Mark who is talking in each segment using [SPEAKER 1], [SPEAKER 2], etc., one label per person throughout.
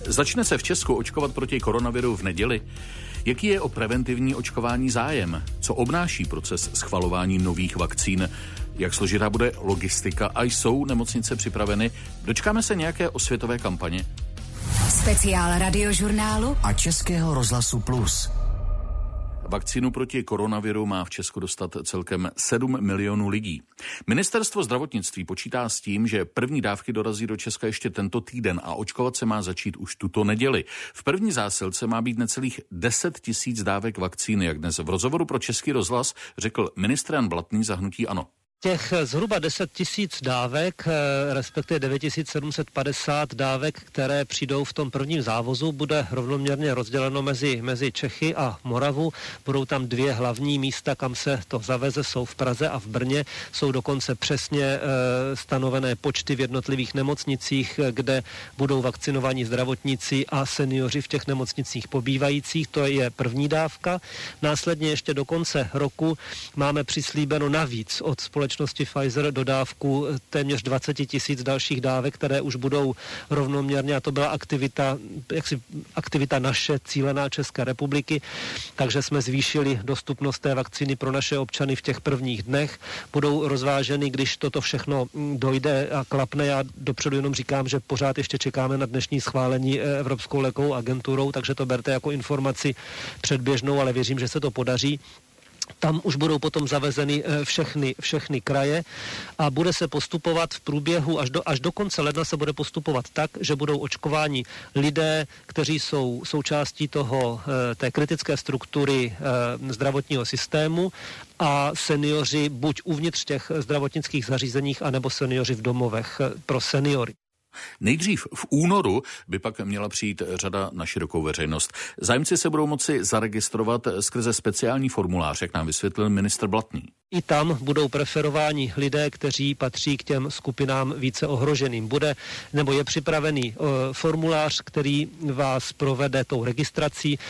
[SPEAKER 1] Začne se v Česku očkovat proti koronaviru v neděli? Jaký je o preventivní očkování zájem? Co obnáší proces schvalování nových vakcín? Jak složitá bude logistika a jsou nemocnice připraveny? Dočkáme se nějaké osvětové kampaně?
[SPEAKER 2] Speciál Radiožurnálu
[SPEAKER 3] a Českého rozhlasu Plus.
[SPEAKER 1] Vakcínu proti koronaviru má v Česku dostat celkem 7 milionů lidí. Ministerstvo zdravotnictví počítá s tím, že první dávky dorazí do Česka ještě tento týden a očkovat se má začít už tuto neděli. V první zásilce má být necelých 10 000 dávek vakcíny, jak dnes v rozhovoru pro Český rozhlas řekl ministr Jan Blatný za hnutí ANO.
[SPEAKER 4] Těch zhruba 10 000 dávek, respektive 9750 dávek, které přijdou v tom prvním závozu, bude rovnoměrně rozděleno mezi Čechy a Moravu. Budou tam 2 hlavní místa, kam se to zaveze, jsou v Praze a v Brně. Jsou dokonce přesně stanovené počty v jednotlivých nemocnicích, kde budou vakcinovaní zdravotníci a seniori v těch nemocnicích pobývajících. To je první dávka. Následně ještě do konce roku máme přislíbeno navíc od společnosti Pfizer dodávku téměř 20 000 dalších dávek, které už budou rovnoměrně, a to byla aktivita naše, cílená České republiky, takže jsme zvýšili dostupnost té vakcíny pro naše občany v těch prvních dnech. Budou rozváženy, když toto všechno dojde a klapne. Já dopředu jenom říkám, že pořád ještě čekáme na dnešní schválení Evropskou lékovou agenturou, takže to berte jako informaci předběžnou, ale věřím, že se to podaří. Tam už budou potom zavezeny všechny kraje a bude se postupovat v průběhu až do konce ledna se bude postupovat tak, že budou očkováni lidé, kteří jsou součástí té kritické struktury zdravotního systému a seniori buď uvnitř těch zdravotnických zařízeních, anebo seniori v domovech pro seniory.
[SPEAKER 1] Nejdřív v únoru by pak měla přijít řada na širokou veřejnost. Zájemci se budou moci zaregistrovat skrze speciální formulář, jak nám vysvětlil ministr Blatný.
[SPEAKER 4] I tam budou preferováni lidé, kteří patří k těm skupinám více ohroženým. Je připravený formulář, který vás provede tou registrací.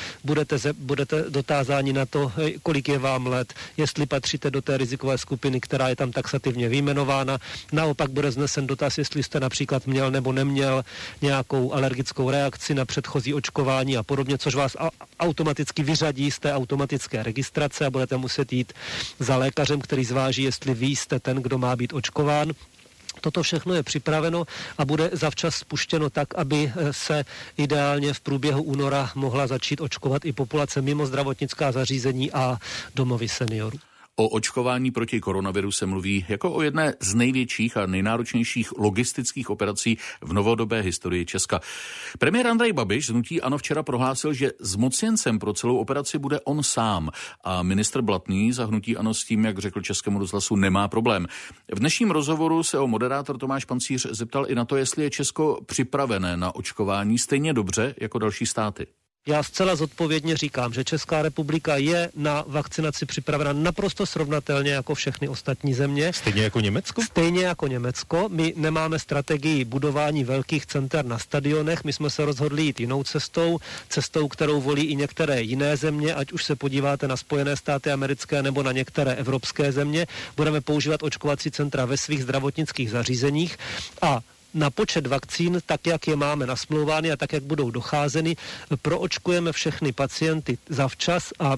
[SPEAKER 4] Budete dotázáni na to, kolik je vám let, jestli patříte do té rizikové skupiny, která je tam taxativně vyjmenována. Naopak bude znesen dotaz, jestli jste například měl nebo neměl nějakou alergickou reakci na předchozí očkování a podobně, což vás automaticky vyřadí z té automatické registrace a budete muset jít za lékařem, který zváží, jestli vy jste ten, kdo má být očkován. Toto všechno je připraveno a bude zavčas spuštěno tak, aby se ideálně v průběhu února mohla začít očkovat i populace mimo zdravotnická zařízení a domovy seniorů.
[SPEAKER 1] O očkování proti koronaviru se mluví jako o jedné z největších a nejnáročnějších logistických operací v novodobé historii Česka. Premiér Andrej Babiš z hnutí ANO včera prohlásil, že zmocněncem pro celou operaci bude on sám a ministr Blatný za hnutí ANO s tím, jak řekl Českému rozhlasu, nemá problém. V dnešním rozhovoru se moderátor Tomáš Pancíř zeptal i na to, jestli je Česko připravené na očkování stejně dobře jako další státy.
[SPEAKER 4] Já zcela zodpovědně říkám, že Česká republika je na vakcinaci připravena naprosto srovnatelně jako všechny ostatní země.
[SPEAKER 1] Stejně jako Německo?
[SPEAKER 4] Stejně jako Německo. My nemáme strategii budování velkých center na stadionech. My jsme se rozhodli jít jinou cestou, kterou volí i některé jiné země, ať už se podíváte na Spojené státy americké nebo na některé evropské země. Budeme používat očkovací centra ve svých zdravotnických zařízeních a na počet vakcín, tak jak je máme nasmlouvány a tak jak budou docházeny, proočkujeme všechny pacienty zavčas a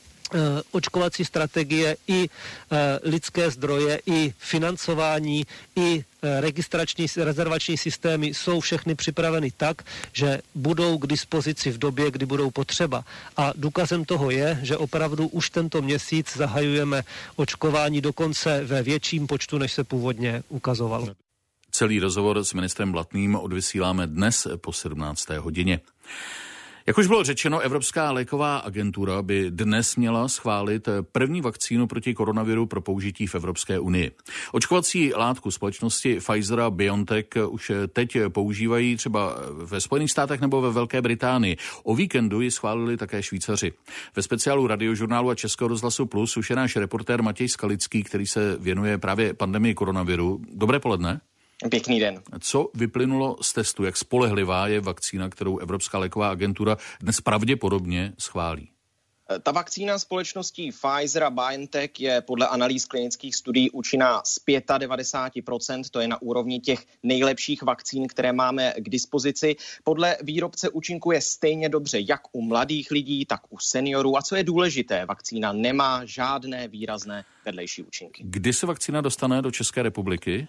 [SPEAKER 4] očkovací strategie i lidské zdroje, i financování, i rezervační systémy jsou všechny připraveny tak, že budou k dispozici v době, kdy budou potřeba. A důkazem toho je, že opravdu už tento měsíc zahajujeme očkování dokonce ve větším počtu, než se původně ukazovalo.
[SPEAKER 1] Celý rozhovor s ministrem Blatným odvysíláme dnes po 17. hodině. Jak už bylo řečeno, Evropská léková agentura by dnes měla schválit první vakcínu proti koronaviru pro použití v Evropské unii. Očkovací látku společnosti Pfizer a BioNTech už teď používají třeba ve Spojených státech nebo ve Velké Británii. O víkendu ji schválili také Švýcaři. Ve speciálu Radiožurnálu a Českého rozhlasu Plus už je náš reportér Matěj Skalický, který se věnuje právě pandemii koronaviru. Dobré poledne.
[SPEAKER 5] Pěkný den.
[SPEAKER 1] Co vyplynulo z testu? Jak spolehlivá je vakcína, kterou Evropská léková agentura dnes pravděpodobně schválí?
[SPEAKER 5] Ta vakcína společností Pfizer a BioNTech je podle analýz klinických studií účinná z 95%, to je na úrovni těch nejlepších vakcín, které máme k dispozici. Podle výrobce účinkuje stejně dobře jak u mladých lidí, tak u seniorů. A co je důležité, vakcína nemá žádné výrazné vedlejší účinky.
[SPEAKER 1] Kdy se vakcína dostane do České republiky?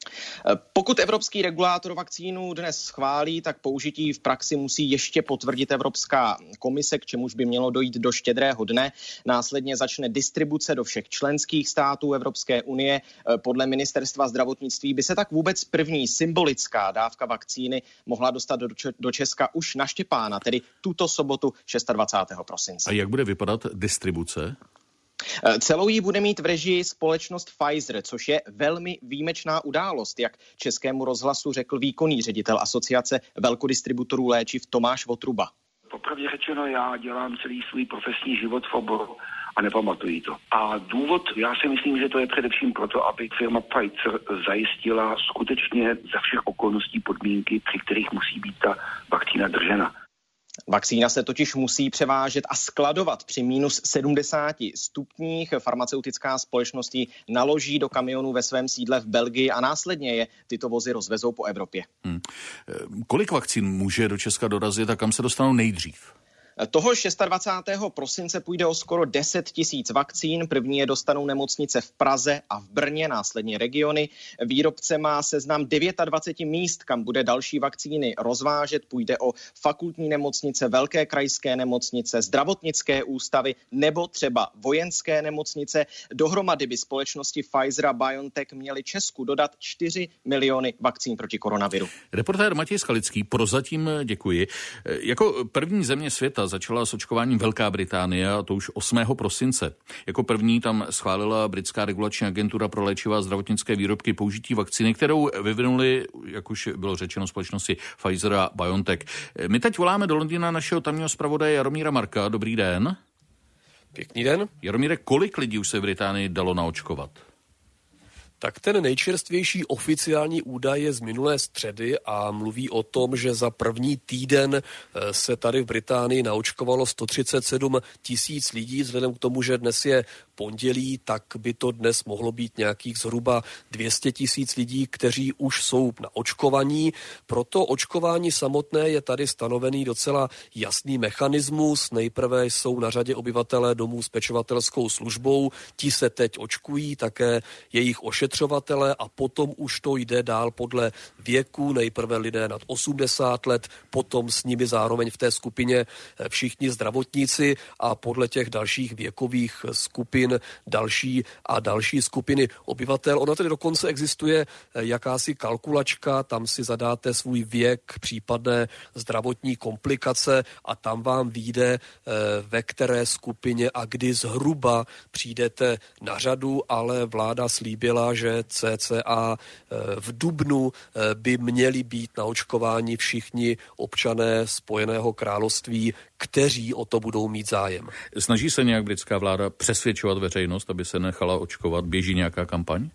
[SPEAKER 5] Pokud evropský regulátor vakcínu dnes schválí, tak použití v praxi musí ještě potvrdit Evropská komise, k čemuž by mělo dojít do Štědrého dne. Následně začne distribuce do všech členských států Evropské unie. Podle ministerstva zdravotnictví by se tak vůbec první symbolická dávka vakcíny mohla dostat do Česka už na Štěpána, tedy tuto sobotu 26. prosince.
[SPEAKER 1] A jak bude vypadat distribuce?
[SPEAKER 5] Celou ji bude mít v režii společnost Pfizer, což je velmi výjimečná událost, jak Českému rozhlasu řekl výkonný ředitel Asociace velkodistributorů léčiv Tomáš Votruba.
[SPEAKER 6] Popravdě řečeno, já dělám celý svůj profesní život v oboru a nepamatuji to. A důvod, já si myslím, že to je především proto, aby firma Pfizer zajistila skutečně za všech okolností podmínky, při kterých musí být ta vakcína držena.
[SPEAKER 5] Vakcína se totiž musí převážet a skladovat při minus 70 stupních. Farmaceutická společnost ji naloží do kamionů ve svém sídle v Belgii a následně je tyto vozy rozvezou po Evropě.
[SPEAKER 1] Kolik vakcín může do Česka dorazit a kam se dostanou nejdřív?
[SPEAKER 5] Toho 26. prosince půjde o skoro 10 000 vakcín. První je dostanou nemocnice v Praze a v Brně, následně regiony. Výrobce má seznam 29 míst, kam bude další vakcíny rozvážet. Půjde o fakultní nemocnice, velké krajské nemocnice, zdravotnické ústavy nebo třeba vojenské nemocnice. Dohromady by společnosti Pfizer a BioNTech měly Česku dodat 4 miliony vakcín proti koronaviru.
[SPEAKER 1] Reportér Matěj Skalický, prozatím děkuji. Jako první země světa začala s očkováním Velká Británie, a to už 8. prosince. Jako první tam schválila britská regulační agentura pro léčiva a zdravotnické výrobky použití vakcíny, kterou vyvinuli, jak už bylo řečeno, společnosti Pfizer a BioNTech. My teď voláme do Londýna našeho tamního zpravodaje Jaromíra Marka. Dobrý den.
[SPEAKER 7] Pěkný den.
[SPEAKER 1] Jaromíre, kolik lidí už se v Británii dalo naočkovat?
[SPEAKER 7] Tak ten nejčerstvější oficiální údaj je z minulé středy a mluví o tom, že za první týden se tady v Británii naočkovalo 137 000 lidí. Vzhledem k tomu, že dnes je pondělí, tak by to dnes mohlo být nějakých zhruba 200 000 lidí, kteří už jsou naočkovaní. Proto očkování samotné je tady stanovený docela jasný mechanismus. Nejprve jsou na řadě obyvatelé domů s pečovatelskou službou. Ti se teď očkují, také jejich ošetřovatelé a potom už to jde dál podle věku. Nejprve lidé nad 80 let, potom s nimi zároveň v té skupině všichni zdravotníci a podle těch dalších věkových skupin další a další skupiny obyvatel. Ona tedy dokonce existuje jakási kalkulačka, tam si zadáte svůj věk, případné zdravotní komplikace a tam vám vyjde, ve které skupině a kdy zhruba přijdete na řadu, ale vláda slíbila, že cca v dubnu by měli být naočkováni všichni občané Spojeného království, kteří o to budou mít zájem.
[SPEAKER 1] Snaží se nějak britská vláda přesvědčovat veřejnost, aby se nechala očkovat? Běží nějaká kampaň?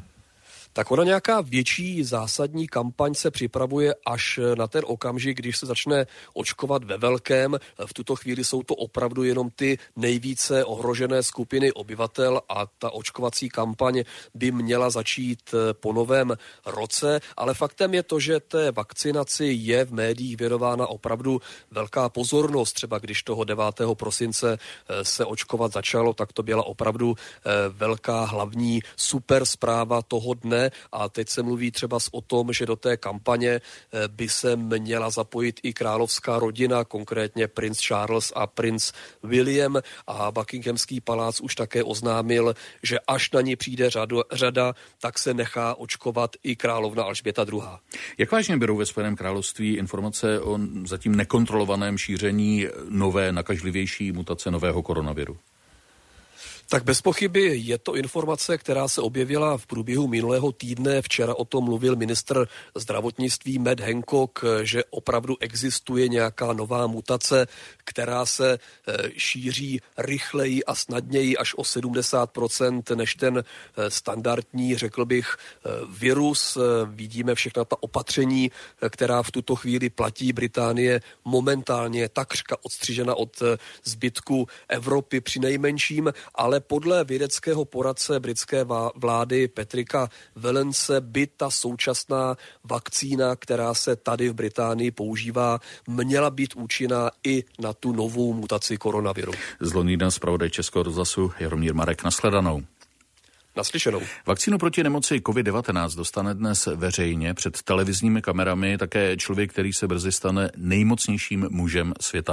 [SPEAKER 7] Tak ona nějaká větší zásadní kampaň se připravuje až na ten okamžik, když se začne očkovat ve velkém. V tuto chvíli jsou to opravdu jenom ty nejvíce ohrožené skupiny obyvatel a ta očkovací kampaň by měla začít po novém roce, ale faktem je to, že té vakcinaci je v médiích věnována opravdu velká pozornost. Třeba když toho 9. prosince se očkovat začalo, tak to byla opravdu velká hlavní super zpráva toho dne. A teď se mluví třeba o tom, že do té kampaně by se měla zapojit i královská rodina, konkrétně princ Charles a princ William, a Buckinghamský palác už také oznámil, že až na ní přijde řada, tak se nechá očkovat i královna Alžběta II.
[SPEAKER 1] Jak vážně berou ve Spojeném království informace o zatím nekontrolovaném šíření nové nakažlivější mutace nového koronaviru?
[SPEAKER 7] Tak bez pochyby je to informace, která se objevila v průběhu minulého týdne. Včera o tom mluvil ministr zdravotnictví Matt Hancock, že opravdu existuje nějaká nová mutace, která se šíří rychleji a snadněji až o 70% než ten standardní, řekl bych, virus. Vidíme všechna ta opatření, která v tuto chvíli platí. Británie momentálně takřka odstřižena od zbytku Evropy přinejmenším, ale podle vědeckého poradce britské vlády Patricka Vallance by ta současná vakcína, která se tady v Británii používá, měla být účinná i na tu novou mutaci koronaviru.
[SPEAKER 1] Z Londýna zpravodaj Českého rozhlasu Jaromír Marek. Nashledanou.
[SPEAKER 7] Naslyšenou.
[SPEAKER 1] Vakcínu proti nemoci COVID-19 dostane dnes veřejně před televizními kamerami také člověk, který se brzy stane nejmocnějším mužem světa.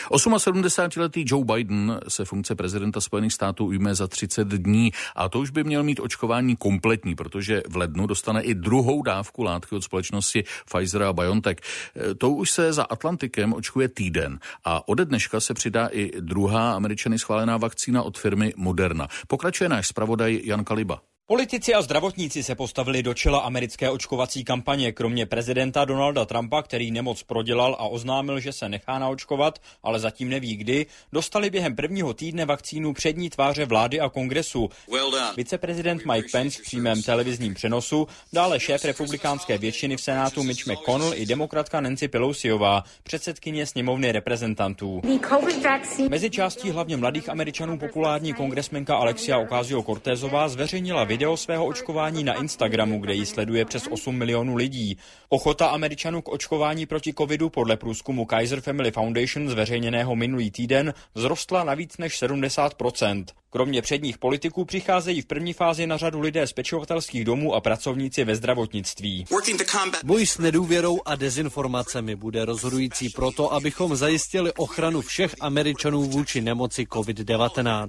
[SPEAKER 1] 78letý Joe Biden se funkce prezidenta Spojených států ujme za 30 dní a to už by měl mít očkování kompletní, protože v lednu dostane i druhou dávku látky od společnosti Pfizer a BioNTech. To už se za Atlantikem očkuje týden a ode dneška se přidá i druhá Američany schválená vakcína od firmy Moderna. Pokračuje náš zpravodaj Jan Kaliba.
[SPEAKER 8] Politici a zdravotníci se postavili do čela americké očkovací kampaně, kromě prezidenta Donalda Trumpa, který nemoc prodělal a oznámil, že se nechá naočkovat, ale zatím neví kdy, dostali během prvního týdne vakcínu přední tváře vlády a kongresu. Viceprezident Mike Pence v přímém televizním přenosu, dále šéf republikánské většiny v Senátu Mitch McConnell i demokratka Nancy Pelosiová, předsedkyně sněmovny reprezentantů. Mezi částí hlavně mladých Američanů populární kongresmenka Alexia Ocasio-Cortezová zveřejnila video svého očkování na Instagramu, kde ji sleduje přes 8 milionů lidí. Ochota Američanů k očkování proti covidu podle průzkumu Kaiser Family Foundation zveřejněného minulý týden vzrostla na víc než 70%. Kromě předních politiků přicházejí v první fázi na řadu lidé z pečovatelských domů a pracovníci ve zdravotnictví.
[SPEAKER 9] Boj s nedůvěrou a dezinformacemi bude rozhodující proto, abychom zajistili ochranu všech Američanů vůči nemoci COVID-19.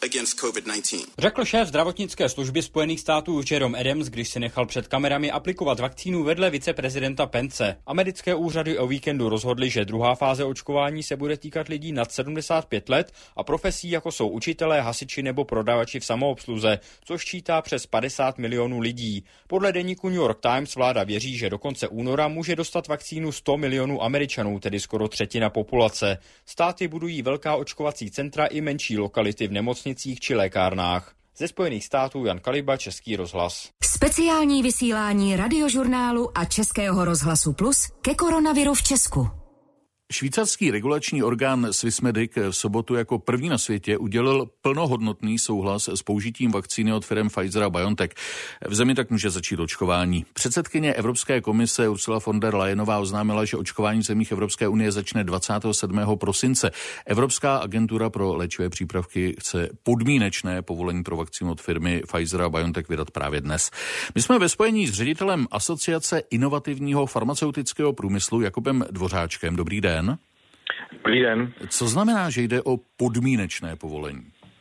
[SPEAKER 8] Řekl šéf zdravotnické služby Spojených států Jerome Adams, když si nechal před kamerami aplikovat vakcínu vedle viceprezidenta Pence. Americké úřady o víkendu rozhodly, že druhá fáze očkování se bude týkat lidí nad 75 let a profesí, jako jsou učitelé, hasiči nebo prodavači v samoobsluze, což čítá přes 50 milionů lidí. Podle deníku New York Times vláda věří, že do konce února může dostat vakcínu 100 milionů Američanů, tedy skoro třetina populace. Státy budují velká očkovací centra i menší lokality v nemocnicích či lékárnách. Ze Spojených států Jan Kaliba, Český rozhlas.
[SPEAKER 2] Speciální vysílání Radiožurnálu a Českého rozhlasu Plus ke koronaviru v Česku.
[SPEAKER 1] Švýcarský regulační orgán Swissmedic v sobotu jako první na světě udělil plnohodnotný souhlas s použitím vakcíny od firem Pfizer a BioNTech. V zemi tak může začít očkování. Předsedkyně Evropské komise Ursula von der Leyenová oznámila, že očkování v zemích Evropské unie začne 27. prosince. Evropská agentura pro léčivé přípravky chce podmínečné povolení pro vakcínu od firmy Pfizer a BioNTech vydat právě dnes. My jsme ve spojení s ředitelem Asociace inovativního farmaceutického průmyslu Jakubem Dvořáčkem. Dobrý den.
[SPEAKER 10] Dobrý den.
[SPEAKER 1] Co znamená, že jde o podmínečné povolení?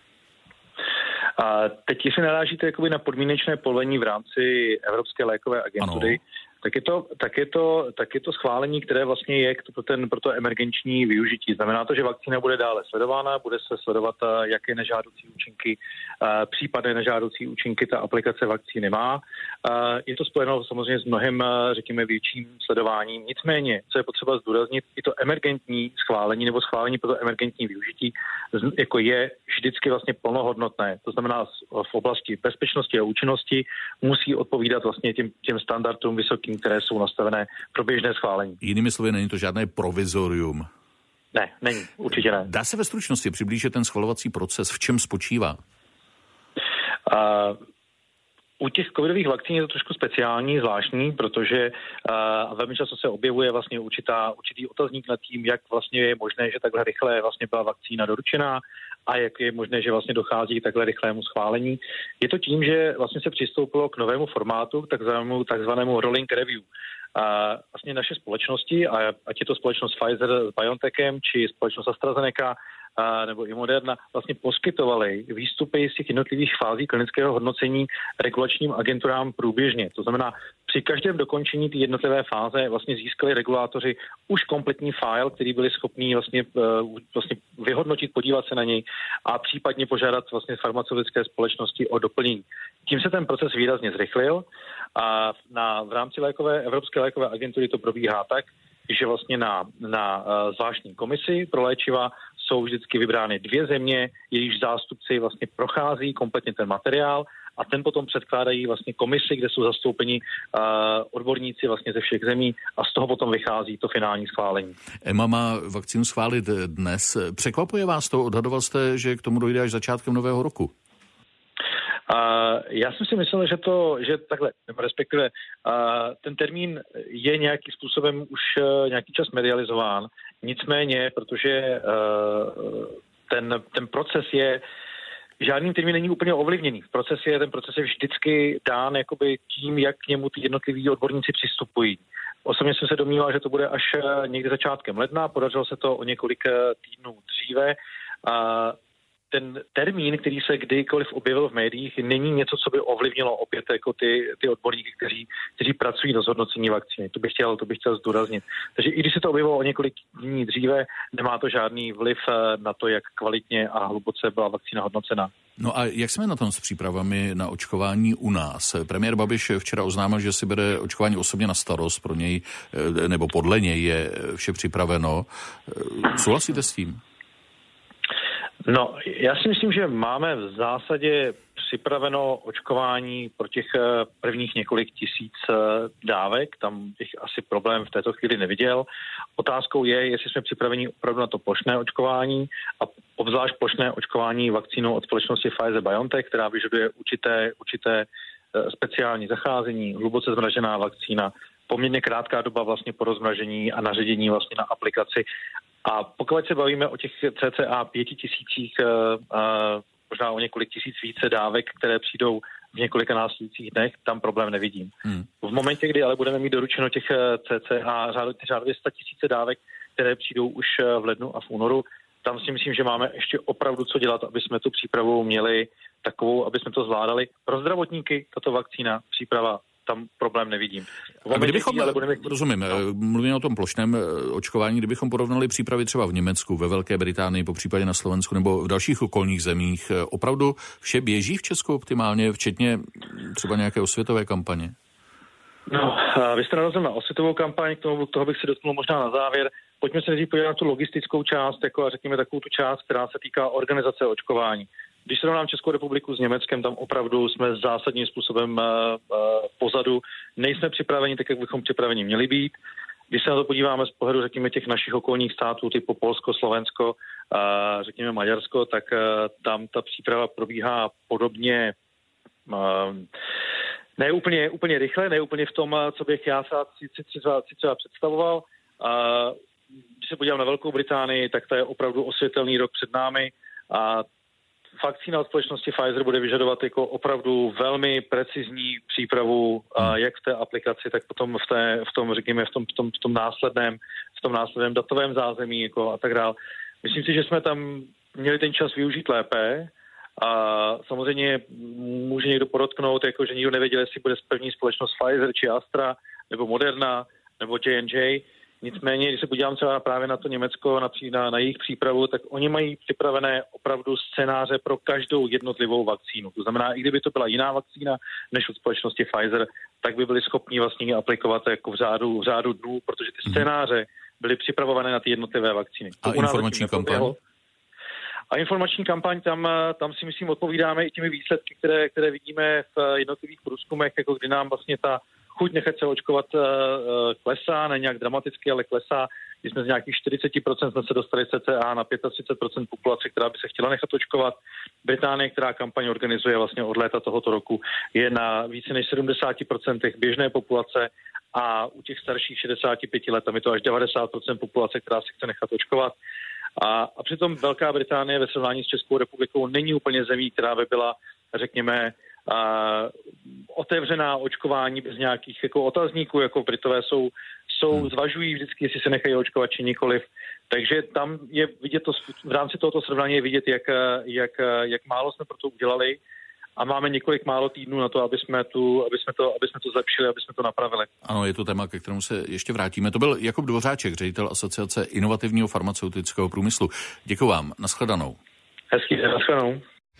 [SPEAKER 10] A teď, jestli narážíte jakoby na podmínečné povolení v rámci Evropské lékové agentury, tak je to schválení, které vlastně je pro to emergenční využití. Znamená to, že vakcína bude dále sledována, bude se sledovat, jaké nežádoucí účinky, případné nežádoucí účinky ta aplikace vakcíny má. Je to spojeno samozřejmě s mnohem, řekněme, větším sledováním. Nicméně, co je potřeba zdůraznit, i to emergentní schválení nebo schválení pro to emergentní využití jako je vždycky vlastně plnohodnotné. To znamená, v oblasti bezpečnosti a účinnosti musí odpovídat vlastně těm standardům vysokým, které jsou nastavené pro běžné schválení.
[SPEAKER 1] Jinými slovy, není to žádné provizorium.
[SPEAKER 10] Ne, není, určitě ne.
[SPEAKER 1] Dá se ve stručnosti přiblížit ten schvalovací proces, v čem spočívá?
[SPEAKER 10] U těch covidových vakcín je to trošku speciální, zvláštní, protože velmi často se objevuje vlastně určitý otazník nad tím, jak vlastně je možné, že takhle rychle vlastně byla vakcína doručená a jak je možné, že vlastně dochází k takhle rychlému schválení. Je to tím, že vlastně se přistoupilo k novému formátu, takzvanému rolling review. Vlastně naše společnosti, ať je to společnost Pfizer s BioNTechem, či společnost AstraZeneca, nebo i Moderna vlastně poskytovaly výstupy z těch jednotlivých fází klinického hodnocení regulačním agenturám průběžně. To znamená, při každém dokončení té jednotlivé fáze vlastně získali regulátoři už kompletní file, který byli schopní vlastně vyhodnotit, podívat se na něj a případně požádat vlastně farmaceutické společnosti o doplnění. Tím se ten proces výrazně zrychlil a v rámci Evropské lékové agentury to probíhá tak, že vlastně na zvláštní komisi pro léčiva jsou vždycky vybrány 2 země, jejichž zástupci vlastně prochází kompletně ten materiál a ten potom předkládají vlastně komisi, kde jsou zastoupeni odborníci vlastně ze všech zemí a z toho potom vychází to finální schválení.
[SPEAKER 1] EMA má vakcínu schválit dnes. Překvapuje vás to? Odhadoval jste, že k tomu dojde až začátkem nového roku?
[SPEAKER 10] Já jsem si myslel, že takhle, respektive ten termín je nějakým způsobem už nějaký čas medializován. Nicméně, protože ten proces je žádný termín není úplně ovlivněný. Ten proces je vždycky dán jakoby tím, jak k němu ty jednotliví odborníci přistupují. Osobně jsem se domníval, že to bude až někdy začátkem ledna, podařilo se to o několik týdnů dříve. Ten termín, který se kdykoliv objevil v médiích, není něco, co by ovlivnilo opět jako ty odborníky, kteří pracují na zhodnocení vakcíny. To bych chtěl zdůraznit. Takže i když se to objevilo o několik dní dříve, nemá to žádný vliv na to, jak kvalitně a hluboce byla vakcína hodnocena.
[SPEAKER 1] No a jak jsme na tom s přípravami na očkování u nás? Premiér Babiš včera oznámil, že si bere očkování osobně na starost, pro něj, nebo podle něj je vše připraveno. Souhlasíte s tím?
[SPEAKER 10] No, já si myslím, že máme v zásadě připraveno očkování pro těch prvních několik tisíc dávek. Tam bych asi problém v této chvíli neviděl. Otázkou je, jestli jsme připraveni opravdu na to plošné očkování a obzvlášť plošné očkování vakcínou od společnosti Pfizer-BioNTech, která vyžaduje určité speciální zacházení, hluboce zmražená vakcína, poměrně krátká doba vlastně po rozmražení a naředění vlastně na aplikaci. A pokud se bavíme o těch cca 5000, možná o několik tisíc více dávek, které přijdou v několika následujících dnech, tam problém nevidím. V momentě, kdy ale budeme mít doručeno těch cca řádově 100 000 dávek, které přijdou už v lednu a v únoru, tam si myslím, že máme ještě opravdu co dělat, aby jsme tu přípravu měli takovou, aby jsme to zvládali. Pro zdravotníky tato vakcína, příprava, tam problém nevidím.
[SPEAKER 1] Mluvíme o tom plošném očkování, kdybychom porovnali přípravy třeba v Německu, ve Velké Británii, popřípadě na Slovensku nebo v dalších okolních zemích, opravdu vše běží v Česku optimálně, včetně třeba nějaké osvětové kampaně?
[SPEAKER 10] No, vy jste narazil na osvětovou kampaň, toho bych se dotknul možná na závěr. Pojďme se nejdřív podívat na tu logistickou část, jako a řekněme takovou tu část, která se týká organizace očkování. Když srovnám Českou republiku s Německem, tam opravdu jsme zásadním způsobem pozadu. Nejsme připraveni tak, jak bychom připraveni měli být. Když se na to podíváme z pohledu, řekněme, těch našich okolních států, typu Polsko, Slovensko, řekněme Maďarsko, tak tam ta příprava probíhá podobně, ne úplně rychle, ne úplně v tom, co bych já si třeba představoval. Když se podívám na Velkou Británii, tak to je opravdu osvětelný rok před námi a vakcína od společnosti Pfizer bude vyžadovat jako opravdu velmi precizní přípravu, jak v té aplikaci, tak potom v tom následném datovém zázemí jako a tak dále. Myslím si, že jsme tam měli ten čas využít lépe a samozřejmě může někdo podotknout, jako že nikdo nevěděl, jestli bude první společnost Pfizer či Astra, nebo Moderna, nebo J&J. Nicméně, když se podívám třeba právě na to Německo, na jejich přípravu, tak oni mají připravené opravdu scénáře pro každou jednotlivou vakcínu. To znamená, i kdyby to byla jiná vakcína než od společnosti Pfizer, tak by byli schopni vlastně aplikovat jako v řádu dnů, protože ty scénáře byly připravované na ty jednotlivé vakcíny.
[SPEAKER 1] A informační kampaň?
[SPEAKER 10] A informační kampaň, tam si myslím odpovídáme i těmi výsledky, které vidíme v jednotlivých průzkumech, jako kdy nám vlastně ta chuť nechat se očkovat klesá, ne nějak dramaticky, ale klesá. Když jsme z nějakých 40% jsme se dostali cca na 35% populace, která by se chtěla nechat očkovat. Británie, která kampaň organizuje vlastně od léta tohoto roku, je na více než 70% běžné populace a u těch starších 65 let tam je to až 90% populace, která se chce nechat očkovat. A přitom Velká Británie ve srovnání s Českou republikou není úplně zemí, která by byla, řekněme, otevřená očkování bez nějakých jako otazníků, jako Britové zvažují vždycky, jestli se nechají očkovat či nikoliv. Takže tam je vidět v rámci tohoto srovnání je vidět, jak málo jsme pro to udělali a máme několik málo týdnů na to, aby jsme to zlepšili, aby jsme to napravili.
[SPEAKER 1] Ano, je to téma, ke kterému se ještě vrátíme. To byl Jakub Dvořáček, ředitel Asociace inovativního farmaceutického průmyslu. Děkuji vám, nashledanou.
[SPEAKER 10] Hezký den, nashledanou.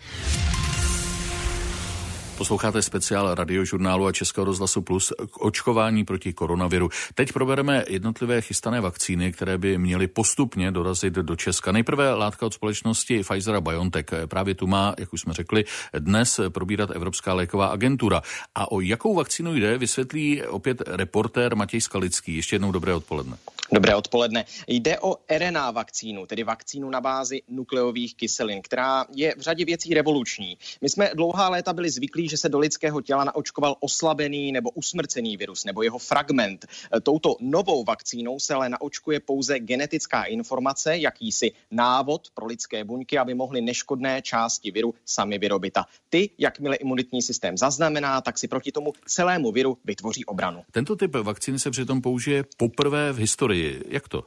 [SPEAKER 1] Posloucháte speciál Radiožurnálu a Českého rozhlasu Plus k očkování proti koronaviru. Teď probereme jednotlivé chystané vakcíny, které by měly postupně dorazit do Česka. Nejprve látka od společnosti Pfizer a BioNTech. Právě tu má, jak už jsme řekli, dnes probírat Evropská léková agentura. A o jakou vakcínu jde, vysvětlí opět reportér Matěj Skalický. Ještě jednou dobré odpoledne.
[SPEAKER 5] Dobré odpoledne. Jde o RNA vakcínu, tedy vakcínu na bázi nukleových kyselin, která je v řadě věcí revoluční. My jsme dlouhá léta byli zvyklí, že se do lidského těla naočkoval oslabený nebo usmrcený virus nebo jeho fragment. Touto novou vakcínou se ale naočkuje pouze genetická informace, jakýsi návod pro lidské buňky, aby mohly neškodné části viru sami vyrobit. A ty, jakmile imunitní systém zaznamená, tak si proti tomu celému viru vytvoří obranu.
[SPEAKER 1] Tento typ vakcíny se přitom použije poprvé v historii. Jak to?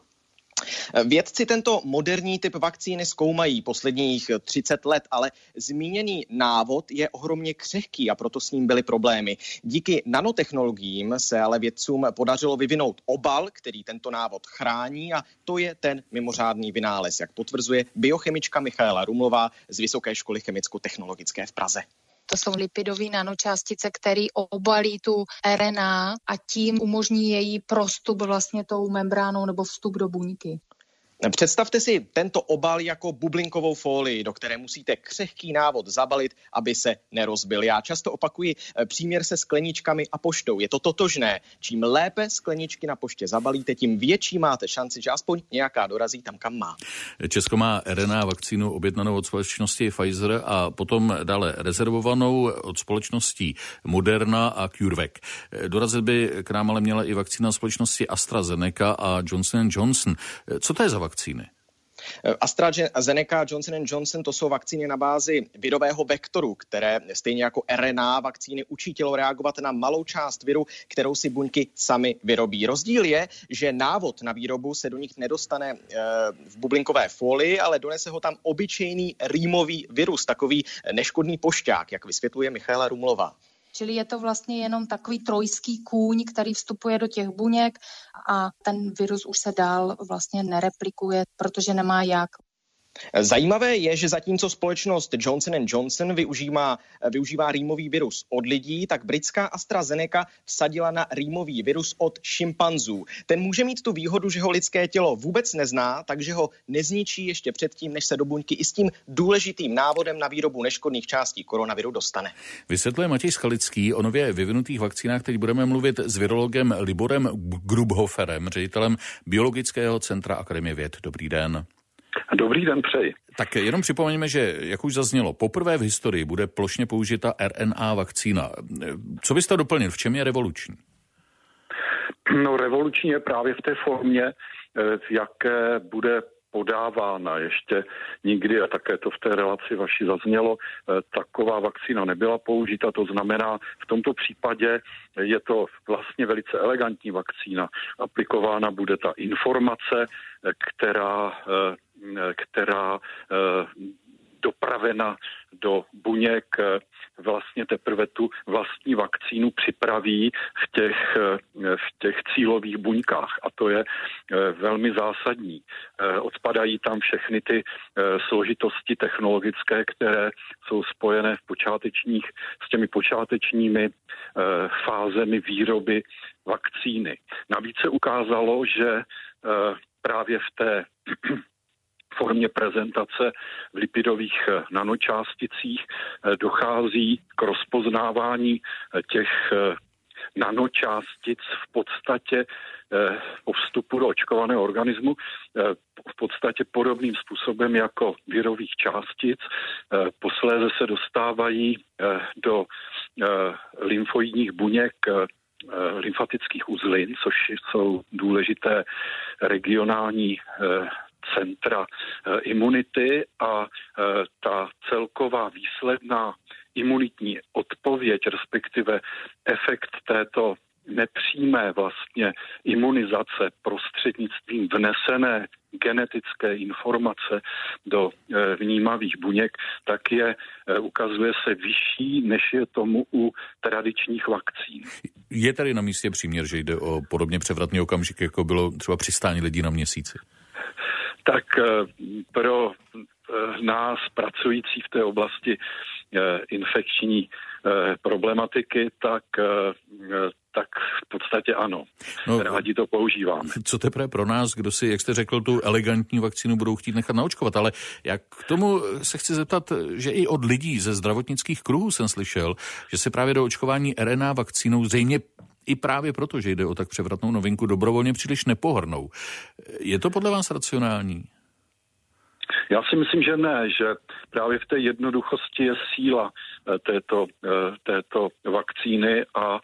[SPEAKER 5] Vědci tento moderní typ vakcíny zkoumají posledních 30 let, ale zmíněný návod je ohromně křehký a proto s ním byly problémy. Díky nanotechnologiím se ale vědcům podařilo vyvinout obal, který tento návod chrání, a to je ten mimořádný vynález, jak potvrzuje biochemička Michaela Rumlová z Vysoké školy chemicko-technologické v Praze.
[SPEAKER 11] To jsou lipidové nanočástice, které obalí tu RNA a tím umožní její prostup vlastně tou membránou nebo vstup do buňky.
[SPEAKER 5] Představte si tento obal jako bublinkovou folii, do které musíte křehký návod zabalit, aby se nerozbil. Já často opakuji příměr se skleničkami a poštou. Je to totožné. Čím lépe skleničky na poště zabalíte, tím větší máte šanci, že aspoň nějaká dorazí tam, kam má.
[SPEAKER 1] Česko má RNA vakcínu objednanou od společnosti Pfizer a potom dále rezervovanou od společností Moderna a CureVac. Dorazit by k nám ale měla i vakcína společnosti AstraZeneca a Johnson & Johnson. Co to je za vakcíny?
[SPEAKER 5] AstraZeneca, Johnson & Johnson, to jsou vakcíny na bázi virového vektoru, které stejně jako RNA vakcíny učí tělo reagovat na malou část viru, kterou si buňky sami vyrobí. Rozdíl je, že návod na výrobu se do nich nedostane v bublinkové folii, ale donese ho tam obyčejný rýmový virus, takový neškodný pošťák, jak vysvětluje Michaela Rumlová.
[SPEAKER 11] Čili je to vlastně jenom takový trojský kůň, který vstupuje do těch buněk a ten virus už se dál vlastně nereplikuje, protože nemá jak.
[SPEAKER 5] Zajímavé je, že zatímco společnost Johnson & Johnson využívá rýmový virus od lidí, tak britská AstraZeneca vsadila na rýmový virus od šimpanzů. Ten může mít tu výhodu, že ho lidské tělo vůbec nezná, takže ho nezničí ještě předtím, než se do buňky i s tím důležitým návodem na výrobu neškodných částí koronaviru dostane.
[SPEAKER 1] Vysvětluje Matěj Skalický. O nově vyvinutých vakcínách teď budeme mluvit s virologem Liborem Grubhoferem, ředitelem Biologického centra Akademie věd. Dobrý den.
[SPEAKER 12] Dobrý den, přeji.
[SPEAKER 1] Tak jenom připomeňme, že, jak už zaznělo, poprvé v historii bude plošně použita RNA vakcína. Co byste doplnil? V čem je revoluční?
[SPEAKER 12] No, revoluční je právě v té formě, v jaké bude podávána. Ještě nikdy, a také to v té relaci vaší zaznělo, taková vakcína nebyla použita. To znamená, v tomto případě je to vlastně velice elegantní vakcína. Aplikována bude ta informace, která dopravena do buněk vlastně teprve tu vlastní vakcínu připraví v těch cílových buňkách. A to je velmi zásadní. Odpadají tam všechny ty složitosti technologické, které jsou spojené s těmi počátečními fázemi výroby vakcíny. Navíc se ukázalo, že právě v té formě prezentace v lipidových nanočásticích dochází k rozpoznávání těch nanočástic v podstatě po vstupu do očkovaného organismu v podstatě podobným způsobem jako virových částic. Posléze se dostávají do lymfoidních buněk lymfatických uzlin, což jsou důležité regionální centra imunity, a ta celková výsledná imunitní odpověď, respektive efekt této nepřímé vlastně imunizace prostřednictvím vnesené genetické informace do vnímavých buněk, tak ukazuje se vyšší, než je tomu u tradičních vakcín.
[SPEAKER 1] Je tady na místě příměr, že jde o podobně převratný okamžik, jako bylo třeba přistání lidí na Měsíci?
[SPEAKER 12] Tak pro nás pracující v té oblasti infekční problematiky, tak v podstatě ano. Rádi to používáme.
[SPEAKER 1] Co teprve pro nás, kdo si, jak jste řekl, tu elegantní vakcínu budou chtít nechat naočkovat, ale jak k tomu se chci zeptat, že i od lidí ze zdravotnických kruhů jsem slyšel, že se právě do očkování RNA vakcínou zřejmě i právě proto, že jde o tak převratnou novinku, dobrovolně příliš nepohrnou. Je to podle vás racionální?
[SPEAKER 12] Já si myslím, že ne, že právě v té jednoduchosti je síla této vakcíny a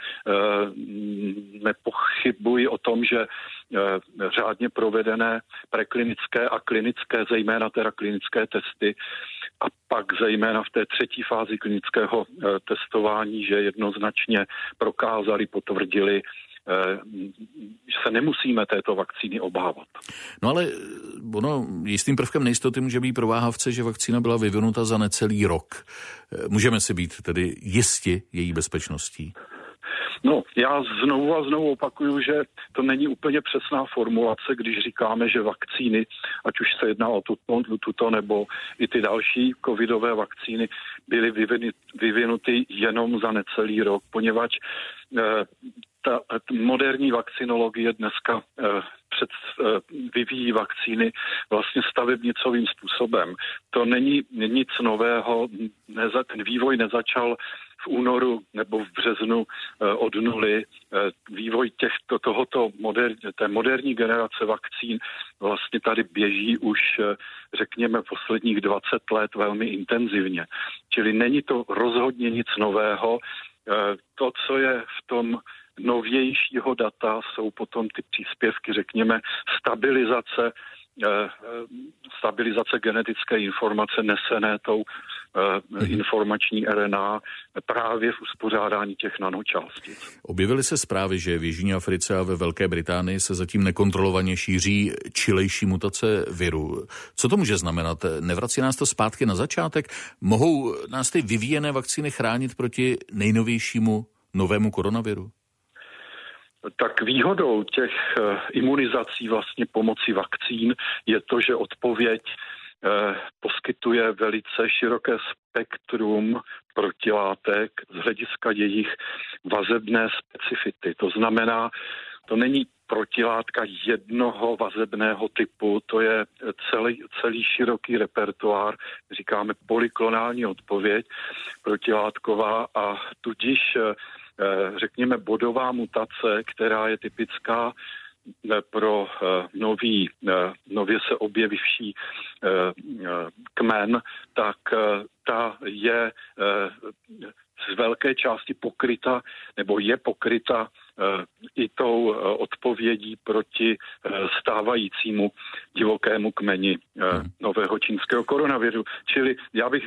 [SPEAKER 12] nepochybuji o tom, že řádně provedené preklinické a klinické, zejména teda klinické testy a pak zejména v té třetí fázi klinického testování, že jednoznačně prokázali, potvrdili, že se nemusíme této vakcíny obávat.
[SPEAKER 1] No ale jistým prvkem nejistoty může být pro váhavce, že vakcína byla vyvinuta za necelý rok. Můžeme si být tedy jisti její bezpečností?
[SPEAKER 12] No, já znovu a znovu opakuju, že to není úplně přesná formulace, když říkáme, že vakcíny, ať už se jedná o tuto nebo i ty další covidové vakcíny, byly vyvinuty jenom za necelý rok, poněvadž ta moderní vakcinologie dneska vyvíjí vakcíny vlastně stavebnicovým způsobem. To není nic nového, ten vývoj nezačal v únoru nebo v březnu od nuly. Vývoj té moderní generace vakcín vlastně tady běží už, řekněme, posledních 20 let velmi intenzivně. Čili není to rozhodně nic nového. To, co je v tom novějšího data, jsou potom ty příspěvky, řekněme, stabilizace genetické informace nesené tou informační RNA právě v uspořádání těch nanočástic.
[SPEAKER 1] Objevily se zprávy, že v Jižní Africe a ve Velké Británii se zatím nekontrolovaně šíří čilejší mutace viru. Co to může znamenat? Nevrací nás to zpátky na začátek? Mohou nás ty vyvíjené vakcíny chránit proti nejnovějšímu novému koronaviru?
[SPEAKER 12] Tak výhodou těch imunizací vlastně pomocí vakcín je to, že odpověď poskytuje velice široké spektrum protilátek z hlediska jejich vazebné specifity. To znamená, to není protilátka jednoho vazebného typu, to je celý široký repertoár, říkáme polyklonální odpověď protilátková a tudíž řekněme bodová mutace, která je typická pro nově se objevivší kmen, tak ta je z velké části pokryta, nebo je pokryta i tou odpovědí proti stávajícímu divokému kmeni nového čínského koronaviru. Čili já bych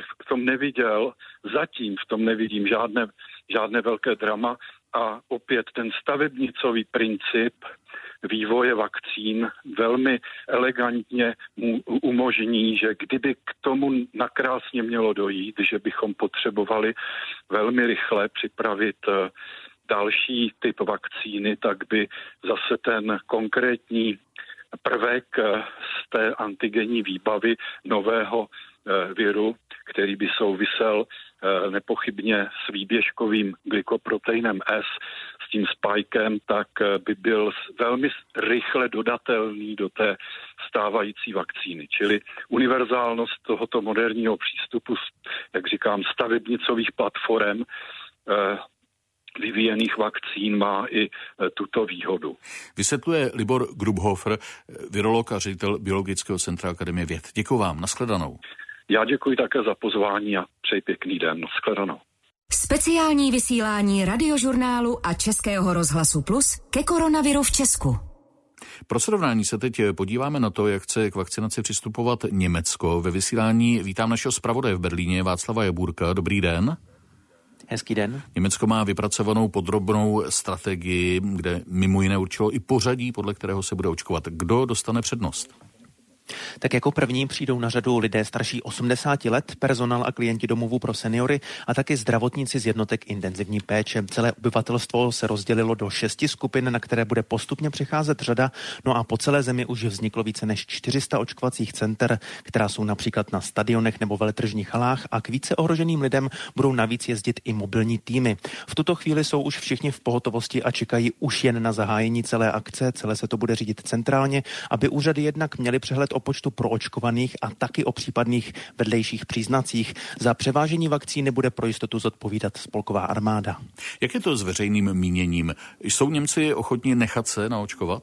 [SPEAKER 12] zatím v tom nevidím žádné velké drama a opět ten stavebnicový princip vývoje vakcín velmi elegantně mu umožní, že kdyby k tomu nakrásně mělo dojít, že bychom potřebovali velmi rychle připravit další typ vakcíny, tak by zase ten konkrétní prvek z té antigenní výbavy nového viru, který by souvisel nepochybně s výběžkovým glykoproteinem S, s tím spikem, tak by byl velmi rychle dodatelný do té stávající vakcíny. Čili univerzálnost tohoto moderního přístupu, jak říkám, stavebnicových platform vyvíjených vakcín má i tuto výhodu.
[SPEAKER 1] Vysvětluje Libor Grubhofer, virolog a ředitel Biologického centra Akademie věd. Děkuji vám, nashledanou.
[SPEAKER 12] Já děkuji také za pozvání a přeji pěkný den. Nashledanou.
[SPEAKER 2] Speciální vysílání Radiožurnálu a Českého rozhlasu Plus ke koronaviru v Česku.
[SPEAKER 1] Pro srovnání se teď podíváme na to, jak chce k vakcinaci přistupovat Německo. Ve vysílání vítám našeho zpravodaje v Berlíně Václava Jaburka. Dobrý den.
[SPEAKER 13] Hezký den.
[SPEAKER 1] Německo má vypracovanou podrobnou strategii, kde mimo jiné určilo i pořadí, podle kterého se bude očkovat. Kdo dostane přednost?
[SPEAKER 13] Tak jako první přijdou na řadu lidé starší 80 let, personál a klienti domovů pro seniory a taky zdravotníci z jednotek intenzivní péče. Celé obyvatelstvo se rozdělilo do 6 skupin, na které bude postupně přicházet řada. No a po celé zemi už vzniklo více než 400 očkovacích center, která jsou například na stadionech nebo veletržních halách, a k více ohroženým lidem budou navíc jezdit i mobilní týmy. V tuto chvíli jsou už všichni v pohotovosti a čekají už jen na zahájení celé akce. Celé se to bude řídit centrálně, aby úřady jednak měly přehled o počtu proočkovaných a taky o případných vedlejších příznacích. Za převážení vakcíny bude pro jistotu zodpovídat spolková armáda.
[SPEAKER 1] Jak je to s veřejným míněním? Jsou Němci ochotní nechat se naočkovat?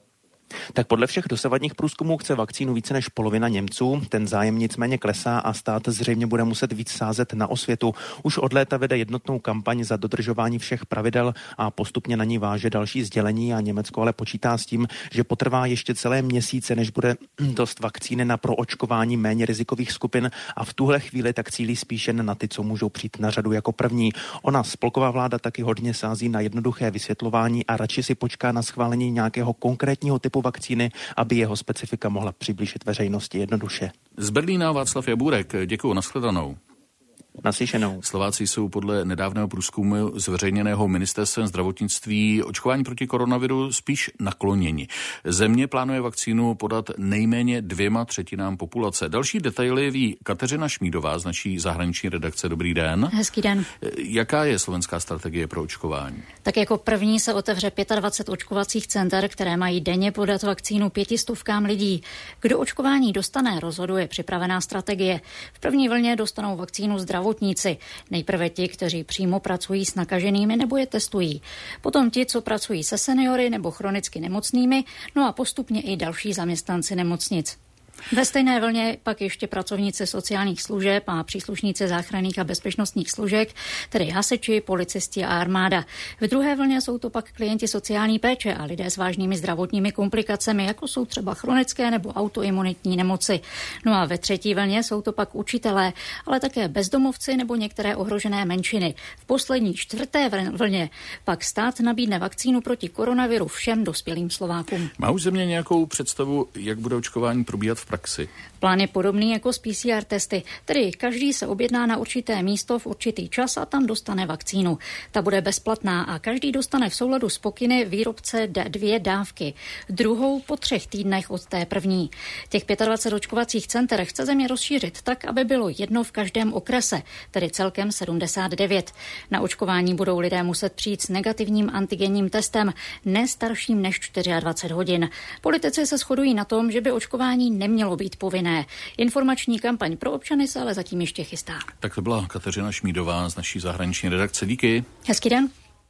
[SPEAKER 13] Tak podle všech dosavadních průzkumů chce vakcínu více než polovina Němců. Ten zájem nicméně klesá a stát zřejmě bude muset víc sázet na osvětu. Už od léta vede jednotnou kampaň za dodržování všech pravidel a postupně na ní váže další sdělení, a Německo ale počítá s tím, že potrvá ještě celé měsíce, než bude dost vakcíny na proočkování méně rizikových skupin, a v tuhle chvíli tak cílí spíše na ty, co můžou přijít na řadu jako první. Ona spolková vláda taky hodně sází na jednoduché vysvětlování a radši si počká na schválení nějakého konkrétního typu vakcíny, aby jeho specifika mohla přiblížit veřejnosti jednoduše.
[SPEAKER 1] Z Berlína Václav Jaburek, děkuju, nashledanou.
[SPEAKER 13] Naslyšenou.
[SPEAKER 1] Slováci jsou podle nedávného průzkumu zveřejněného ministerstvem zdravotnictví očkování proti koronaviru spíš nakloněni. Země plánuje vakcínu podat nejméně 2/3 populace. Další detaily ví Kateřina Šmídová z naší zahraniční redakce. Dobrý den.
[SPEAKER 14] Hezký den.
[SPEAKER 1] Jaká je slovenská strategie pro očkování?
[SPEAKER 14] Tak jako první se otevře 25 očkovacích center, které mají denně podat vakcínu 500 lidí. Kdo očkování dostane, rozhoduje připravená strategie. V první vlně dostanou vakcínu zdravotníci. Nejprve ti, kteří přímo pracují s nakaženými nebo je testují. Potom ti, co pracují se seniory nebo chronicky nemocnými, no a postupně i další zaměstnanci nemocnic. Ve stejné vlně pak ještě pracovníci sociálních služeb a příslušníci záchranných a bezpečnostních složek, tedy hasiči, policisti a armáda. V druhé vlně jsou to pak klienti sociální péče a lidé s vážnými zdravotními komplikacemi, jako jsou třeba chronické nebo autoimunitní nemoci. No a ve třetí vlně jsou to pak učitelé, ale také bezdomovci nebo některé ohrožené menšiny. V poslední 4. vlně pak stát nabídne vakcínu proti koronaviru všem dospělým Slovákům.
[SPEAKER 1] Má už země nějakou představu, jak bude očkování probíhat v praxi?
[SPEAKER 14] Plán je podobný jako s PCR testy, tedy každý se objedná na určité místo v určitý čas a tam dostane vakcínu. Ta bude bezplatná a každý dostane v souladu s pokyny výrobce 2 dávky, druhou po 3 týdnech od té první. Těch 25 očkovacích center chce země rozšířit tak, aby bylo jedno v každém okrese, tedy celkem 79. Na očkování budou lidé muset přijít s negativním antigenním testem, ne starším než 24 hodin. Politici se shodují na tom, že by očkování nemělo být povinné. Informační kampaň pro občany se ale zatím ještě chystá.
[SPEAKER 1] Tak to byla Kateřina Šmídová z naší zahraniční redakce. Díky.
[SPEAKER 14] Hezký den.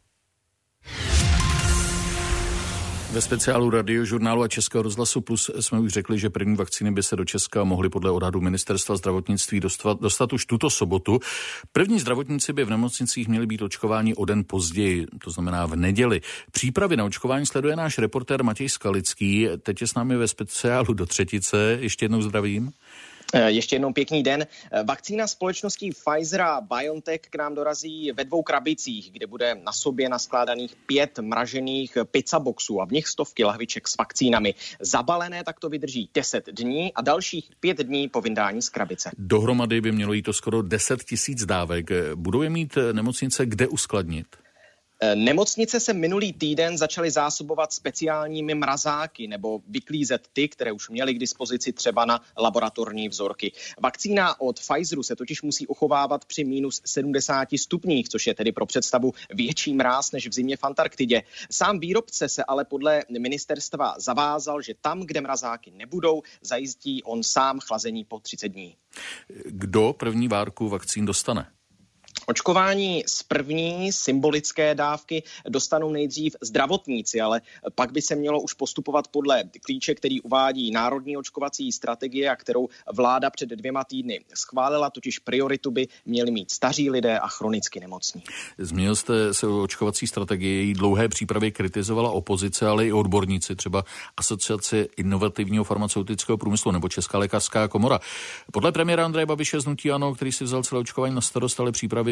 [SPEAKER 1] Ve speciálu Radiožurnálu a Českého rozhlasu Plus jsme už řekli, že první vakcíny by se do Česka mohly podle odhadu Ministerstva zdravotnictví dostat už tuto sobotu. První zdravotníci by v nemocnicích měli být očkováni o den později, to znamená v neděli. Přípravy na očkování sleduje náš reportér Matěj Skalický. Teď je s námi ve speciálu do třetice. Ještě jednou zdravím.
[SPEAKER 5] Ještě jednou pěkný den. Vakcína společností Pfizer a BioNTech k nám dorazí ve 2 krabicích, kde bude na sobě naskládaných 5 mražených pizzaboxů a v nich 100 lahviček s vakcínami. Zabalené tak to vydrží 10 dní a dalších 5 dní po vyndání z krabice.
[SPEAKER 1] Dohromady by mělo jít to skoro 10 000 dávek. Budou je mít nemocnice kde uskladnit?
[SPEAKER 5] Nemocnice se minulý týden začaly zásobovat speciálními mrazáky nebo vyklízet ty, které už měly k dispozici třeba na laboratorní vzorky. Vakcína od Pfizeru se totiž musí uchovávat při minus 70 stupních, což je tedy pro představu větší mráz než v zimě v Antarktidě. Sám výrobce se ale podle ministerstva zavázal, že tam, kde mrazáky nebudou, zajistí on sám chlazení po 30 dní.
[SPEAKER 1] Kdo první várku vakcín dostane?
[SPEAKER 5] Očkování z první symbolické dávky dostanou nejdřív zdravotníci, ale pak by se mělo už postupovat podle klíče, který uvádí Národní očkovací strategie a kterou vláda před 2 týdny schválila, totiž prioritu by měli mít staří lidé a chronicky nemocní.
[SPEAKER 1] Zmínil jste se o očkovací strategii, její dlouhé přípravy kritizovala opozice, ale i odborníci, třeba Asociace inovativního farmaceutického průmyslu nebo Česká lékařská komora. Podle premiéra Andreje Babiše z hnutí ANO, který si vzal celé očkování na starost, ale přípravy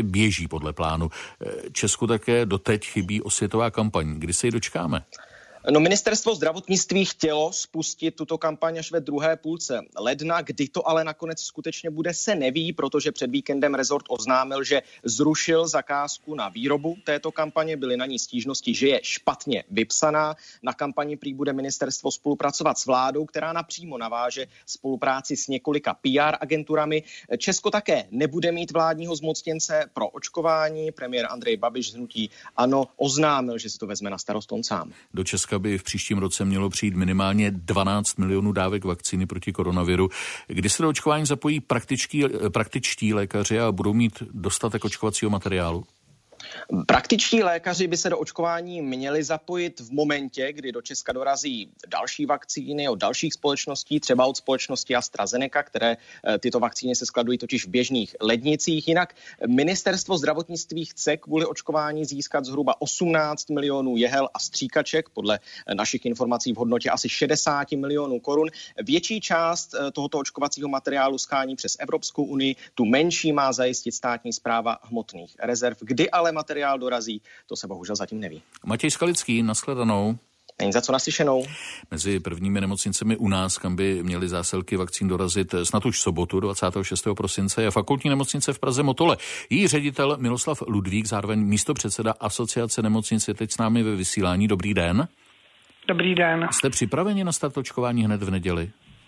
[SPEAKER 1] přípravy běží podle plánu. Česku také doteď chybí osvětová kampaň. Kdy se ji dočkáme?
[SPEAKER 5] No, ministerstvo zdravotnictví chtělo spustit tuto kampaň až ve druhé půlce ledna, kdy to ale nakonec skutečně bude, se neví, protože před víkendem rezort oznámil, že zrušil zakázku na výrobu této kampaně, byly na ní stížnosti, že je špatně vypsaná. Na kampani prý bude ministerstvo spolupracovat s vládou, která napřímo naváže spolupráci s několika PR agenturami. Česko také nebude mít vládního zmocněnce pro očkování. Premiér Andrej Babiš z hnutí ANO oznámil, že si to vezme na starost on sám.
[SPEAKER 1] Do Česka by v příštím roce mělo přijít minimálně 12 milionů dávek vakcíny proti koronaviru. Kdy se do očkování zapojí praktičtí lékaři a budou mít dostatek očkovacího materiálu?
[SPEAKER 5] Praktičtí lékaři by se do očkování měli zapojit v momentě, kdy do Česka dorazí další vakcíny od dalších společností, třeba od společnosti AstraZeneca, které tyto vakcíny se skladují totiž v běžných lednicích. Jinak ministerstvo zdravotnictví chce kvůli očkování získat zhruba 18 milionů jehel a stříkaček, podle našich informací v hodnotě asi 60 milionů korun. Větší část tohoto očkovacího materiálu schání přes Evropskou unii, tu menší má zajistit státní správa hmotných rezerv. Kdy ale materiál dorazí, to se bohužel zatím neví.
[SPEAKER 1] Matěj Skalický, nashledanou.
[SPEAKER 5] Není za co, naslyšenou.
[SPEAKER 1] Mezi prvními nemocnicemi u nás, kam by měly zásilky vakcín dorazit snad už v sobotu 26. prosince, je fakultní nemocnice v Praze Motole. Její ředitel Miloslav Ludvík, zároveň místopředseda Asociace nemocnic, je teď s námi ve vysílání. Dobrý den.
[SPEAKER 15] Dobrý den.
[SPEAKER 1] Jste připraveni na start očkování hned v neděli?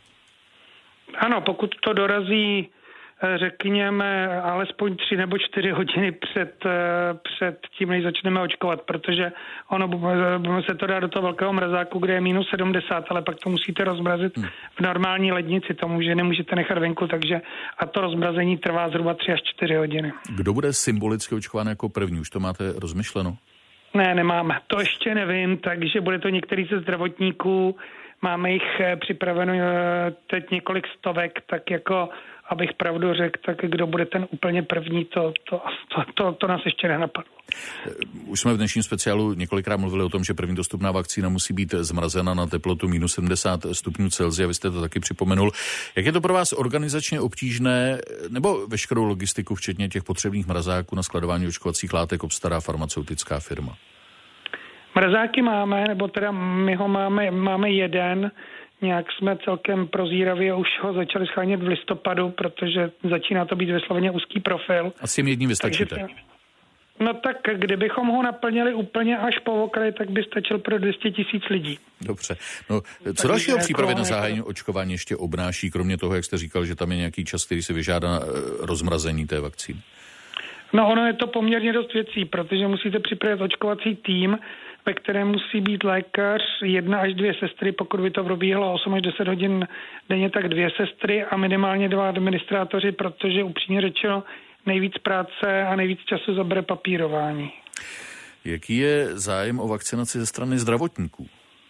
[SPEAKER 15] Ano, pokud to dorazí, řekněme, alespoň 3 nebo 4 hodiny před tím, než začneme očkovat, protože ono se to dá do toho velkého mrazáku, kde je minus 70, ale pak to musíte rozmrazit v normální lednici, tomu, že nemůžete nechat venku, takže a to rozmrazení trvá zhruba 3 až 4 hodiny.
[SPEAKER 1] Kdo bude symbolicky očkován jako první? Už to máte rozmyšleno?
[SPEAKER 15] Ne, nemáme. To ještě nevím, takže bude to některý ze zdravotníků, máme jich připraveno teď několik stovek, tak jako abych pravdu řekl, tak kdo bude ten úplně první, to nás ještě nenapadlo.
[SPEAKER 1] Už jsme v dnešním speciálu několikrát mluvili o tom, že první dostupná vakcína musí být zmrazena na teplotu minus 70 stupňů Celsia, vy jste to taky připomenul. Jak je to pro vás organizačně obtížné, nebo veškerou logistiku, včetně těch potřebných mrazáků na skladování očkovacích látek, obstará farmaceutická firma?
[SPEAKER 15] Mrazáky máme, nebo teda my ho máme jeden, nějak jsme celkem prozíravě už ho začali schánět v listopadu, protože začíná to být vysloveně úzký profil.
[SPEAKER 1] A s tím jedním vystačíte?
[SPEAKER 15] No tak kdybychom ho naplnili úplně až po okraj, tak by stačil pro 200 000 lidí.
[SPEAKER 1] Dobře. No, co dalšího přípravy na zahájení očkování ještě obnáší, kromě toho, jak jste říkal, že tam je nějaký čas, který si vyžádá rozmrazení té vakcíny?
[SPEAKER 15] No ono je to poměrně dost věcí, protože musíte připravit očkovací tým, ve kterém musí být lékař, 1 až 2 sestry, pokud by to probíhalo 8 až 10 hodin denně, tak 2 sestry a minimálně 2 administrátoři, protože upřímně řečeno nejvíc práce a nejvíc času zabere papírování.
[SPEAKER 1] Jaký je zájem o vakcinaci ze strany zdravotníků?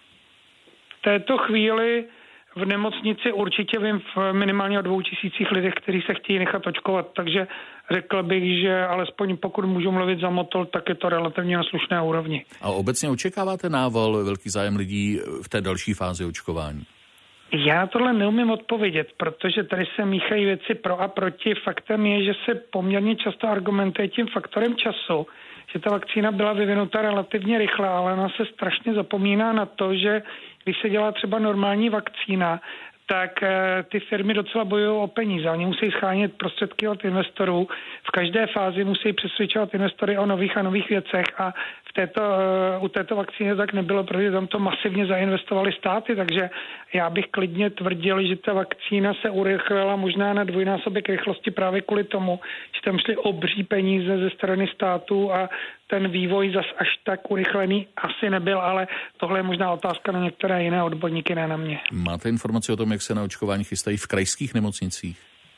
[SPEAKER 15] V této chvíli v nemocnici určitě vím minimálně o 2000 lidech, kteří se chtějí nechat očkovat, takže řekl bych, že alespoň pokud můžu mluvit za Motol, tak je to relativně na slušné úrovni.
[SPEAKER 1] A obecně očekáváte nával, velký zájem lidí v té další fázi očkování?
[SPEAKER 15] Já tohle neumím odpovědět, protože tady se míchají věci pro a proti. Faktem je, že se poměrně často argumentuje tím faktorem času, že ta vakcína byla vyvinuta relativně rychle, ale ona se strašně zapomíná na to, že když se dělá třeba normální vakcína, tak ty firmy docela bojují o peníze. Oni musí schánět prostředky od investorů. V každé fázi musí přesvědčovat investory o nových a nových věcech a u této vakcíny tak nebylo, protože tam to masivně zainvestovaly státy, takže já bych klidně tvrdil, že ta vakcína se urychlila možná na 2násobek rychlosti právě kvůli tomu, že tam šly obří peníze ze strany států a ten vývoj zas až tak urychlený asi nebyl, ale tohle je možná otázka na některé jiné odborníky, ne na mě.
[SPEAKER 1] Máte informaci o tom, jak se na očkování chystají v krajských nemocnicích?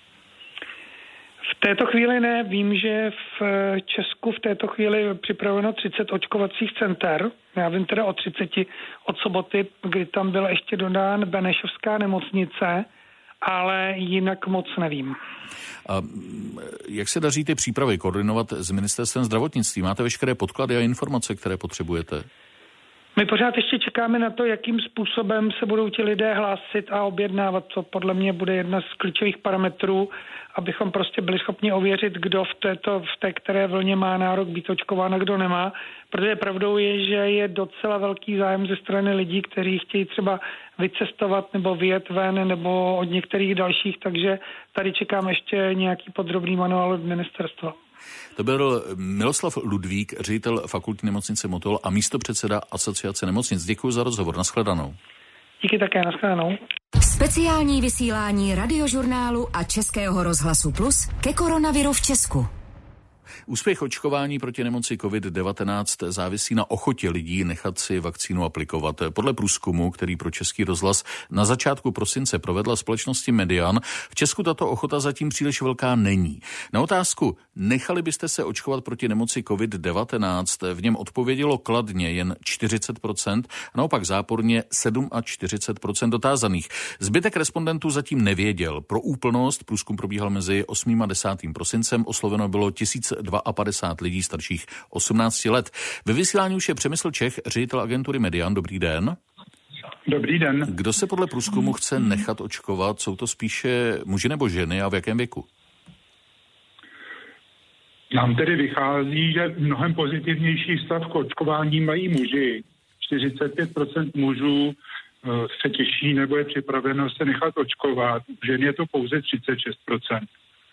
[SPEAKER 15] V této chvíli ne. Vím, že v Česku v této chvíli je připraveno 30 očkovacích center. Já vím teda o 30 od soboty, kdy tam byla ještě dodán Benešovská nemocnice, ale jinak moc nevím.
[SPEAKER 1] A jak se daří ty přípravy koordinovat s ministerstvem zdravotnictví? Máte veškeré podklady a informace, které potřebujete?
[SPEAKER 15] My pořád ještě čekáme na to, jakým způsobem se budou ti lidé hlásit a objednávat, co podle mě bude jedna z klíčových parametrů, abychom prostě byli schopni ověřit, kdo v té které vlně má nárok být očkován a kdo nemá. Protože pravdou je, že je docela velký zájem ze strany lidí, kteří chtějí třeba vycestovat nebo vyjet ven nebo od některých dalších, takže tady čekám ještě nějaký podrobný manuál od ministerstva.
[SPEAKER 1] To byl Miloslav Ludvík, ředitel fakultní nemocnice Motol a místopředseda Asociace nemocnic. Děkuji za rozhovor. Nashledanou.
[SPEAKER 15] Díky také, nashledanou.
[SPEAKER 2] Speciální vysílání Radiožurnálu a Českého rozhlasu Plus ke koronaviru v Česku.
[SPEAKER 1] Úspěch očkování proti nemoci COVID-19 závisí na ochotě lidí nechat si vakcínu aplikovat. Podle průzkumu, který pro Český rozhlas na začátku prosince provedla společnosti Median, v Česku tato ochota zatím příliš velká není. Na otázku, nechali byste se očkovat proti nemoci COVID-19, v něm odpovědělo kladně jen 40%, a naopak záporně 47% dotázaných. Zbytek respondentů zatím nevěděl. Pro úplnost průzkum probíhal mezi 8. a 10. prosincem, osloveno bylo 1052 lidí starších 18 let. Ve vysílání už je Přemysl Čech, ředitel agentury Median. Dobrý den.
[SPEAKER 16] Dobrý den.
[SPEAKER 1] Kdo se podle průzkumu chce nechat očkovat? Jsou to spíše muži nebo ženy a v jakém věku?
[SPEAKER 16] Nám tedy vychází, že mnohem pozitivnější stav k očkování mají muži. 45% mužů se těší nebo je připraveno se nechat očkovat. U žen je to pouze 36%.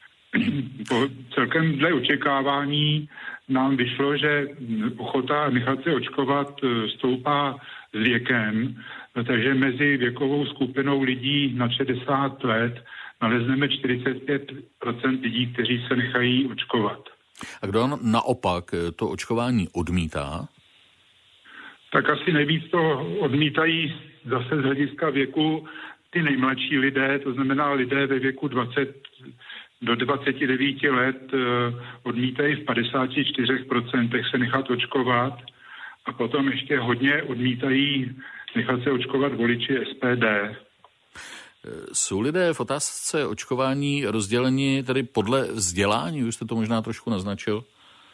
[SPEAKER 16] Celkem dle očekávání nám vyšlo, že ochota nechat se očkovat stoupá s věkem, takže mezi věkovou skupinou lidí na 60 let nalezneme 45% lidí, kteří se nechají očkovat.
[SPEAKER 1] A kdo naopak to očkování odmítá?
[SPEAKER 16] Tak asi nejvíc to odmítají zase z hlediska věku ty nejmladší lidé, to znamená lidé ve věku 20 do 29 let odmítají v 54% se nechat očkovat a potom ještě hodně odmítají nechat se očkovat voliči SPD.
[SPEAKER 1] Jsou lidé v otázce očkování rozděleni tedy podle vzdělání? Už jste to možná trošku naznačil.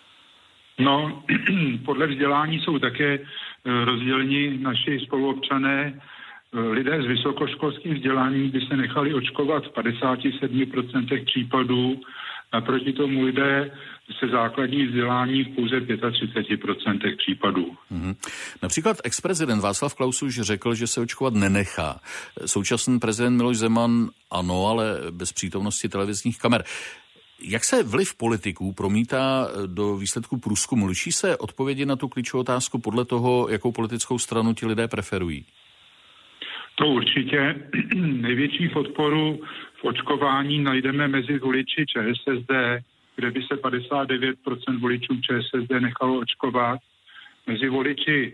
[SPEAKER 16] No, podle vzdělání jsou také rozděleni naši spoluobčané. Lidé s vysokoškolským vzděláním by se nechali očkovat v 57% případů, naproti tomu lidé se základní vzdělání v pouze 35% případů.
[SPEAKER 1] Například ex-prezident Václav Klaus už řekl, že se očkovat nenechá. Současný prezident Miloš Zeman ano, ale bez přítomnosti televizních kamer. Jak se vliv politiků promítá do výsledků průzkumu? Liší se odpovědi na tu klíčovou otázku podle toho, jakou politickou stranu ti lidé preferují?
[SPEAKER 16] To určitě. Největší podporu v očkování najdeme mezi voliči ČSSD, kde by se 59% voličů ČSSD nechalo očkovat. Mezi voliči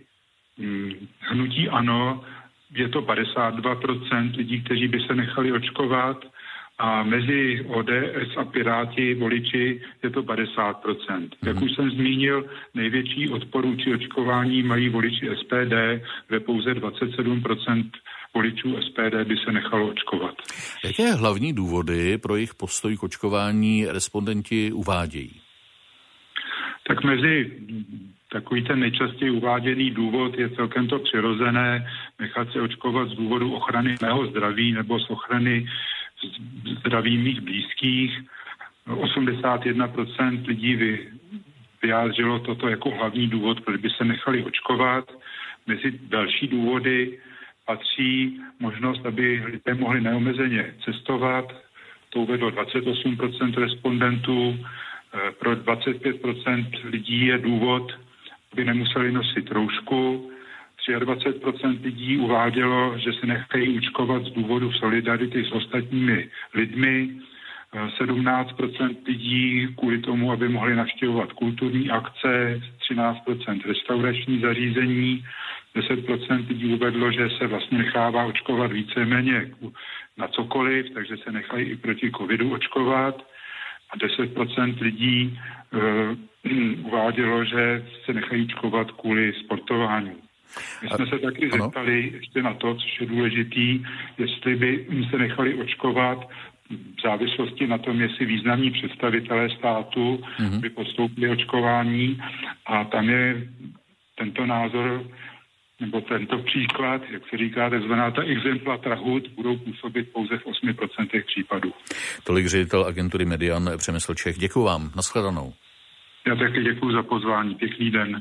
[SPEAKER 16] hnutí ANO je to 52% lidí, kteří by se nechali očkovat. A mezi ODS a Piráti voliči je to 50%. Jak už jsem zmínil, největší odporu či očkování mají voliči SPD, kde pouze 27% voličů SPD by se nechalo očkovat.
[SPEAKER 1] Jaké hlavní důvody pro jejich postoj k očkování respondenti uvádějí?
[SPEAKER 16] Tak mezi takový ten nejčastěji uváděný důvod je celkem to přirozené nechat se očkovat z důvodu ochrany mého zdraví nebo z ochrany zdraví mých blízkých. 81% lidí vyjádřilo toto jako hlavní důvod, proč by se nechali očkovat. Mezi další důvody patří možnost, aby lidé mohli neomezeně cestovat. To uvedlo 28% respondentů. Pro 25% lidí je důvod, aby nemuseli nosit roušku. 23% lidí uvádělo, že se nechají očkovat z důvodu solidarity s ostatními lidmi. 17% lidí kvůli tomu, aby mohli navštěvovat kulturní akce, 13% restaurační zařízení, 10% lidí uvedlo, že se vlastně nechává očkovat víceméně na cokoliv, takže se nechají i proti covidu očkovat. A 10% lidí uvádělo, že se nechají očkovat kvůli sportování. My jsme se taky zeptali ještě na to, což je důležitý, jestli by se nechali očkovat v závislosti na tom, jestli významní představitelé státu by podstoupili očkování a tam je tento názor nebo tento příklad, jak se říká, takzvaná ta exempla trahut, budou působit pouze v 8% případů.
[SPEAKER 1] Tolik ředitel agentury Median Přemysl Čech. Děkuji vám. Nashledanou.
[SPEAKER 16] Já taky děkuji za pozvání. Pěkný den.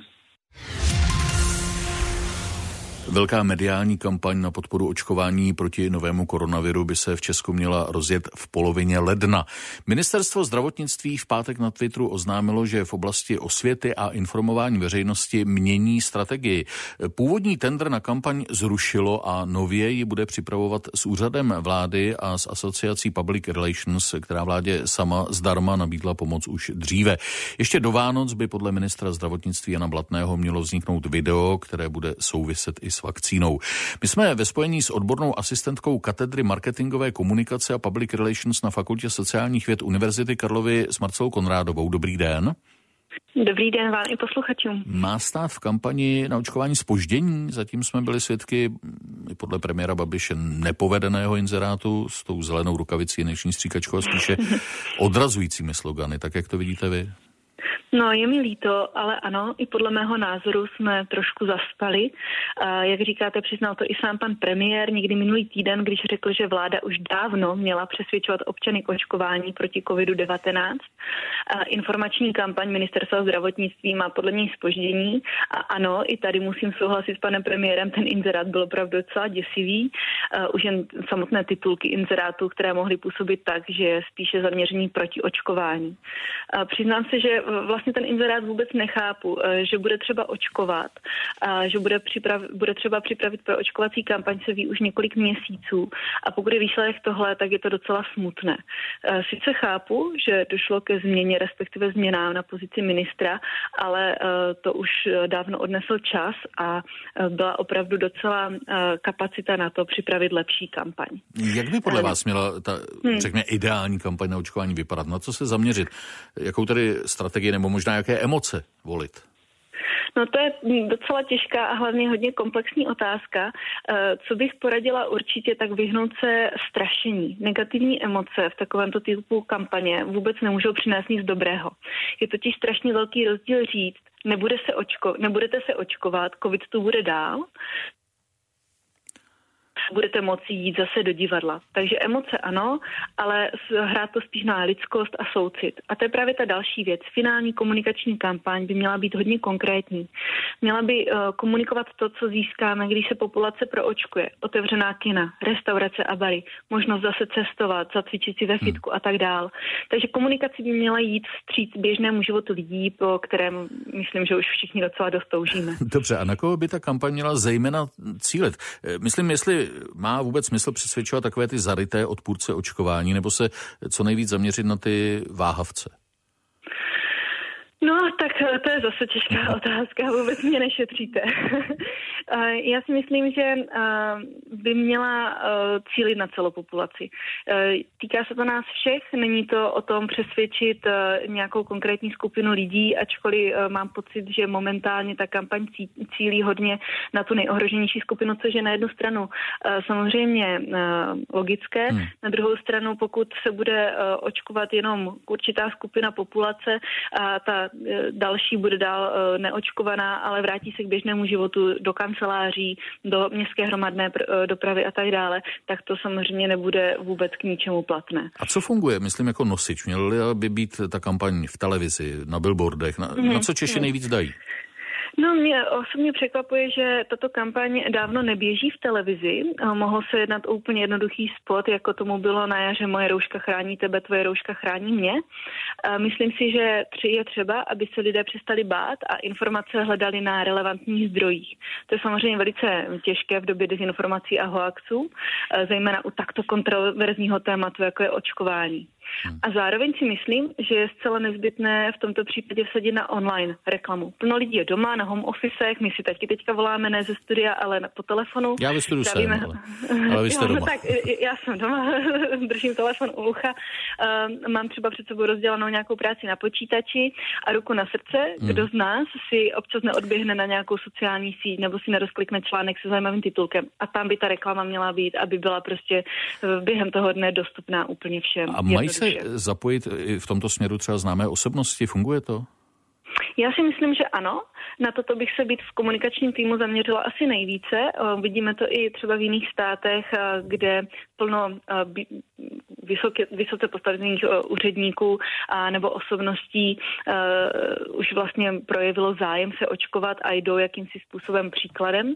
[SPEAKER 1] Velká mediální kampaň na podporu očkování proti novému koronaviru by se v Česku měla rozjet v polovině ledna. Ministerstvo zdravotnictví v pátek na Twitteru oznámilo, že v oblasti osvěty a informování veřejnosti mění strategii. Původní tendr na kampaň zrušilo a nově ji bude připravovat s úřadem vlády a s asociací Public Relations, která vládě sama zdarma nabídla pomoc už dříve. Ještě do Vánoc by podle ministra zdravotnictví Jana Blatného mělo vzniknout video, které bude souviset i s vakcínou. My jsme ve spojení s odbornou asistentkou katedry marketingové komunikace a public relations na Fakultě sociálních věd Univerzity Karlovy s Marcelou Konrádovou. Dobrý den.
[SPEAKER 17] Dobrý den vám i posluchačům.
[SPEAKER 1] Má stát v kampani na očkování zpoždění? Zatím jsme byli svědky podle premiéra Babiše nepovedeného inzerátu s tou zelenou rukavicí, dnešní stříkačkou a spíše odrazujícími slogany. Tak jak to vidíte vy?
[SPEAKER 17] No, je mi líto, ale ano, i podle mého názoru jsme trošku zaspali. Jak říkáte, přiznal to i sám pan premiér někdy minulý týden, když řekl, že vláda už dávno měla přesvědčovat občany k očkování proti COVID-19. Informační kampaň ministerstva zdravotnictví má podle něj zpoždění. A ano, i tady musím souhlasit s panem premiérem, ten inzerát byl opravdu docela děsivý. Už jen samotné titulky inzerátů, které mohly působit tak, že je spíše zaměřený proti očkování. Přiznám se, že vlastně ten inzerát vůbec nechápu, že bude třeba očkovat, že bude třeba připravit pro očkovací kampaň, se ví už několik měsíců a pokud je výsledek tohle, tak je to docela smutné. Sice chápu, že došlo ke změně, respektive změnám na pozici ministra, ale to už dávno odnesl čas a byla opravdu docela kapacita na to připravit lepší kampaň.
[SPEAKER 1] Jak by podle vás měla ta, řekněme, ideální kampaň na očkování vypadat? Na co se zaměřit? Jakou tedy strategii nebo možná jaké emoce volit?
[SPEAKER 17] No to je docela těžká a hlavně hodně komplexní otázka. Co bych poradila určitě, tak vyhnout se strašení. Negativní emoce v takovémto typu kampaně vůbec nemůžou přinést nic dobrého. Je totiž strašně velký rozdíl říct, nebudete se očkovat, covid tu bude dál, budete moci jít zase do divadla. Takže emoce ano, ale hrát to spíš na lidskost a soucit. A to je právě ta další věc. Finální komunikační kampaň by měla být hodně konkrétní. Měla by komunikovat to, co získáme, když se populace proočkuje. Otevřená kina, restaurace a bary, možnost zase cestovat, zacvičit si ve fitku a tak dál. Takže komunikace by měla jít vstříc běžnému životu lidí, po kterém myslím, že už všichni docela dost toužíme.
[SPEAKER 1] Dobře, a na koho by ta kampaň měla zejména cílit? Myslím, jestli má vůbec smysl přesvědčovat takové ty zaryté odpůrce očkování, nebo se co nejvíc zaměřit na ty váhavce?
[SPEAKER 17] No, tak to je zase těžká otázka, vůbec mě nešetříte. Já si myslím, že by měla cílit na celou populaci. Týká se to nás všech, není to o tom přesvědčit nějakou konkrétní skupinu lidí, ačkoliv mám pocit, že momentálně ta kampaň cílí hodně na tu nejohroženější skupinu, což je na jednu stranu samozřejmě logické, na druhou stranu, pokud se bude očkovat jenom určitá skupina populace a ta další bude dál neočkovaná, ale vrátí se k běžnému životu do kanceláří, do městské hromadné dopravy a tak dále, tak to samozřejmě nebude vůbec k ničemu platné.
[SPEAKER 1] A co funguje, myslím, jako nosič? Měla by být ta kampaň v televizi, na billboardech? Na co Češi nejvíc dají?
[SPEAKER 17] No, mě osobně překvapuje, že tato kampaň dávno neběží v televizi. Mohlo se jednat o úplně jednoduchý spot, jako tomu bylo na jaře Moje rouška chrání tebe, tvoje rouška chrání mě. Myslím si, že je třeba, aby se lidé přestali bát a informace hledali na relevantních zdrojích. To je samozřejmě velice těžké v době dezinformací a hoaxů, zejména u takto kontroverzního tématu, jako je očkování. A zároveň si myslím, že je zcela nezbytné v tomto případě vsadit na online reklamu. Plno lidí je doma, na home officech, my si teďka voláme ne ze studia, ale po telefonu.
[SPEAKER 1] Já ve studiu jsem, ale vy jste doma.
[SPEAKER 17] No tak, já jsem doma, držím telefon u ucha, mám třeba před sebou rozdělanou nějakou práci na počítači a ruku na srdce. Kdo z nás si občas neodběhne na nějakou sociální síť nebo si nerozklikne článek se zajímavým titulkem. A tam by ta reklama měla být, aby byla prostě během toho dne dostupná úplně všem.
[SPEAKER 1] A mají se zapojit i v tomto směru třeba známé osobnosti? Funguje to?
[SPEAKER 17] Já si myslím, že ano. Na toto bych se být v komunikačním týmu zaměřila asi nejvíce. Vidíme to i třeba v jiných státech, kde plno vysoce postavených úředníků nebo osobností už vlastně projevilo zájem se očkovat a jdou jakýmsi způsobem příkladem.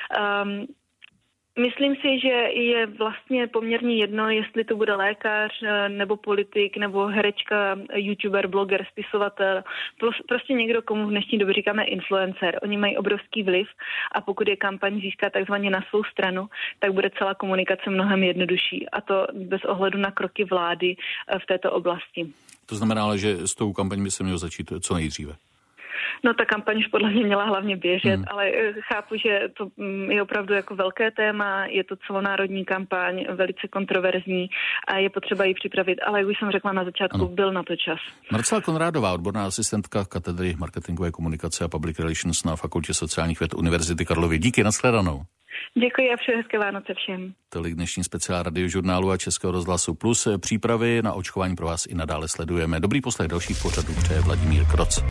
[SPEAKER 17] Myslím si, že je vlastně poměrně jedno, jestli to bude lékař nebo politik nebo herečka, youtuber, bloger, spisovatel, prostě někdo, komu v dnešní době říkáme influencer. Oni mají obrovský vliv a pokud je kampaň získá takzvaně na svou stranu, tak bude celá komunikace mnohem jednodušší a to bez ohledu na kroky vlády v této oblasti.
[SPEAKER 1] To znamená ale, že s tou kampaní by se mělo začít co nejdříve.
[SPEAKER 17] No ta kampaň už podle mě měla hlavně běžet, ale chápu, že to je opravdu jako velké téma, je to celonárodní kampaň, velice kontroverzní a je potřeba ji připravit, ale jak už jsem řekla na začátku, byl na to čas.
[SPEAKER 1] Marcela Konrádová, odborná asistentka katedry marketingové komunikace a public relations na Fakultě sociálních věd Univerzity Karlovy. Díky, nashledanou.
[SPEAKER 17] Děkuji a přeji hezké Vánoce všem.
[SPEAKER 1] Tolik dnešní speciál Radiožurnálu a Českého rozhlasu Plus. Přípravy na očkování pro vás i nadále sledujeme. Dobrý poslech dalších pořadů přeje Vladimír Kroc.